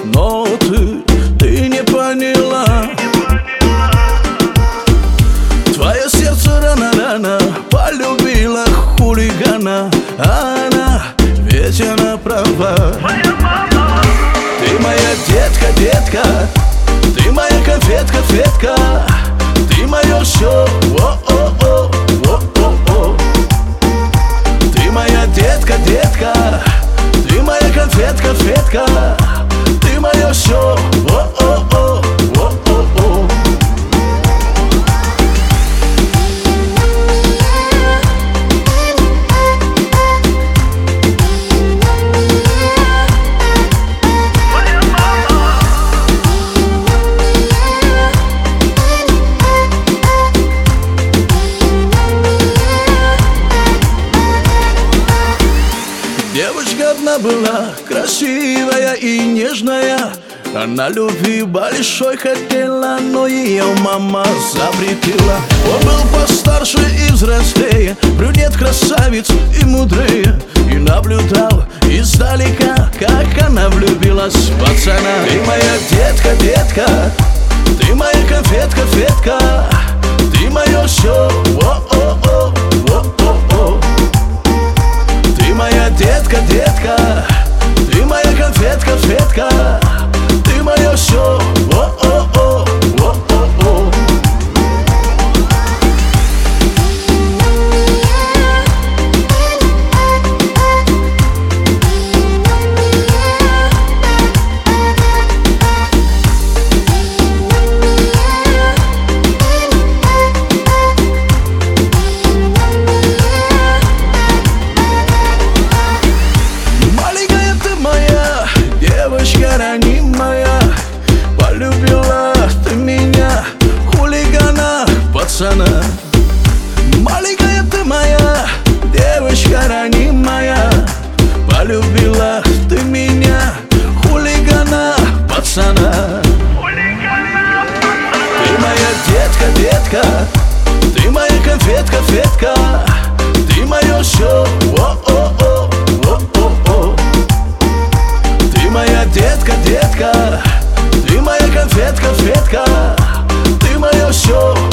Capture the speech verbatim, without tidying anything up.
но ты, ты не поняла. Твое сердце рано-рано полюбило хулигана, а она, ведь она права. Ты моя детка, детка, ты моя конфетка, фетка, ты мое все, о-о-о, о-о-о. Ты моя детка, детка, ты моя конфетка, фетка, ты мое все, о-о-о, о-о-о. Девочка одна была, красивая и нежная. Она любви большой хотела, но ее мама запретила. Он был постарше и взрослее, брюнет, красавец и мудрее. И наблюдал издалека, как она влюбилась в пацана. Ты моя детка, детка, ты моя конфетка, фетка, ты мое все, о-о-о, о-о-о. Ты моя детка, детка, ты моя конфетка, фетка, ты мое все, о-о-о, о-о-о. Ранимая, полюбила ты меня, хулигана, пацана. Маленькая ты моя, девочка ранимая, полюбила ты меня, хулигана, пацана. Ты моя детка, детка, ты моя конфетка, фетка, ты мое все, о-о-о, о-о-о. Ты моя детка, детка, ты моя конфетка, фетка, ты мое все.